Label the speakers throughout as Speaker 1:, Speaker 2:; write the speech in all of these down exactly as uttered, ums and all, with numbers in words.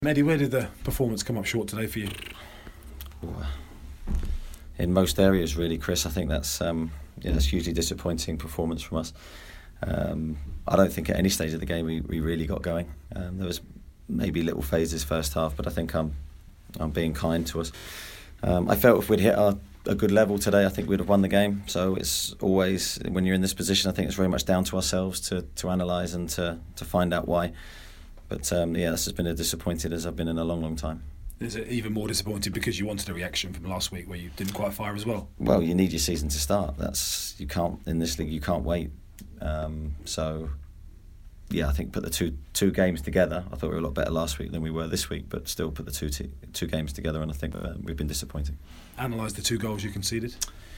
Speaker 1: Mehdi, where did the performance come up short today for you?
Speaker 2: In most areas, really, Chris. I think that's um, yeah, that's hugely disappointing performance from us. Um, I don't think at any stage of the game we, we really got going. Um, there was maybe little phases first half, but I think I'm I'm being kind to us. Um, I felt if we'd hit our, a good level today, I think we'd have won the game. So it's always, when you're in this position, I think it's very much down to ourselves to to analyse and to to find out why. But um, yeah, this has been as disappointed as I've been in a long, long time.
Speaker 1: Is it even more disappointed because you wanted a reaction from last week where you didn't quite fire as well?
Speaker 2: Well, you need your season to start. That's you can't in this league. You can't wait. Um, so yeah, I think put the two two games together. I thought we were a lot better last week than we were this week, but still put the two t- two games together, and I think uh, we've been disappointing.
Speaker 1: Analyse the two goals you conceded.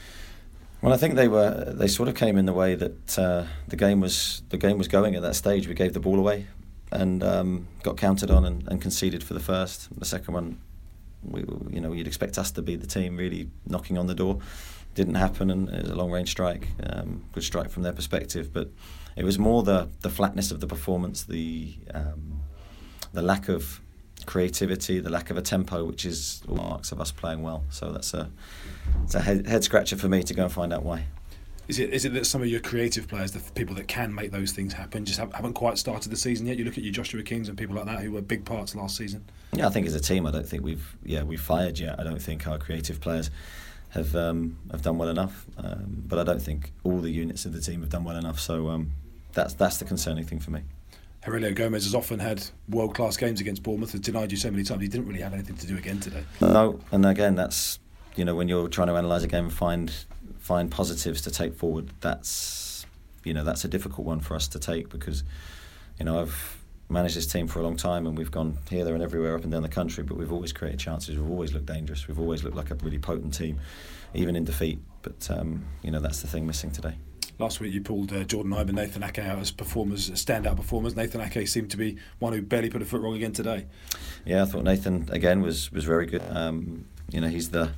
Speaker 2: Well, I think they were they sort of came in the way that uh, the game was the game was going at that stage. We gave the ball away and um, got counted on and, and conceded for the first. The second one, we, you know, you'd expect us to be the team really knocking on the door. Didn't happen, and it was a long-range strike, um, good strike from their perspective. But it was more the the flatness of the performance, the um, the lack of creativity, the lack of a tempo, which is all marks of us playing well. So that's a it's a head, head scratcher for me to go and find out why.
Speaker 1: Is it is it that some of your creative players, the people that can make those things happen, just haven't quite started the season yet? You look at your Joshua Kings and people like that who were big parts last season.
Speaker 2: Yeah, I think as a team, I don't think we've yeah we've fired yet. I don't think our creative players have um, have done well enough. Um, but I don't think all the units of the team have done well enough. So um, that's that's the concerning thing for me.
Speaker 1: Aurelio Gomez has often had world-class games against Bournemouth, has denied you so many times. He didn't really have anything to do again today.
Speaker 2: No, and again, that's you know when you're trying to analyse a game and find find positives to take forward, that's you know that's a difficult one for us to take because you know I've managed this team for a long time and we've gone here, there and everywhere up and down the country, but we've always created chances, we've always looked dangerous, we've always looked like a really potent team, even in defeat. But um, you know that's the thing missing today.
Speaker 1: Last week you pulled uh, Jordan Ibe and Nathan Ake out as performers, standout performers. Nathan Ake seemed to be one who barely put a foot wrong again today.
Speaker 2: Yeah, I thought Nathan again was was very good. Um, you know he's the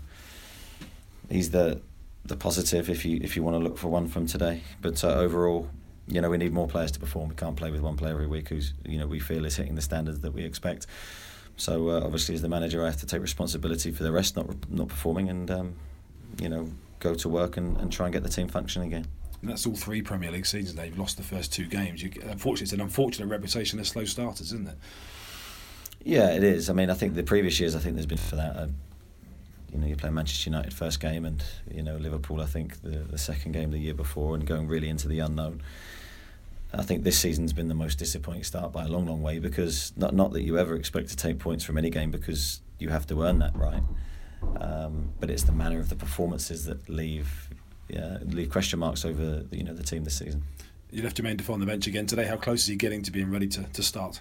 Speaker 2: he's the the positive if you if you want to look for one from today. But uh, overall, you know we need more players to perform. We can't play with one player every week who's you know we feel is hitting the standards that we expect. So uh, obviously as the manager I have to take responsibility for the rest not not performing and um, you know go to work and, and try and get the team functioning again.
Speaker 1: And that's all three Premier League seasons now. You've lost the first two games. You, unfortunately, it's an unfortunate reputation as slow starters, isn't it?
Speaker 2: Yeah, it is. I mean, I think the previous years, I think there's been for that. Uh, you know, you play Manchester United first game, and you know Liverpool. I think the the second game the year before, and going really into the unknown. I think this season's been the most disappointing start by a long, long way because not not that you ever expect to take points from any game because you have to earn that right, um, but it's the manner of the performances that leave. Yeah, leave question marks over you know the team this season.
Speaker 1: You left Jermaine Defoe on the bench again today. How close is he getting to being ready to, to start?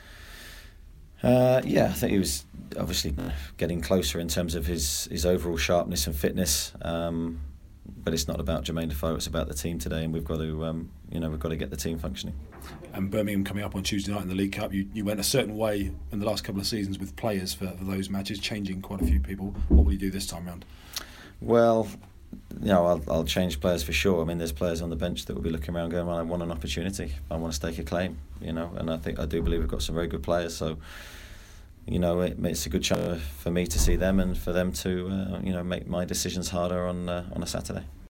Speaker 2: Uh, yeah, I think he was obviously getting closer in terms of his, his overall sharpness and fitness. Um, but it's not about Jermaine Defoe; it's about the team today, and we've got to um, you know we've got to get the team functioning. And
Speaker 1: Birmingham coming up on Tuesday night in the League Cup. You you went a certain way in the last couple of seasons with players for, for those matches, changing quite a few people. What will you do this time round?
Speaker 2: Well. You know, I'll, I'll change players for sure. I mean, there's players on the bench that will be looking around going, well, I want an opportunity. I want to stake a claim, you know, and I think I do believe we've got some very good players. So, you know, it, it's a good chance for me to see them and for them to, uh, you know, make my decisions harder on uh, on a Saturday.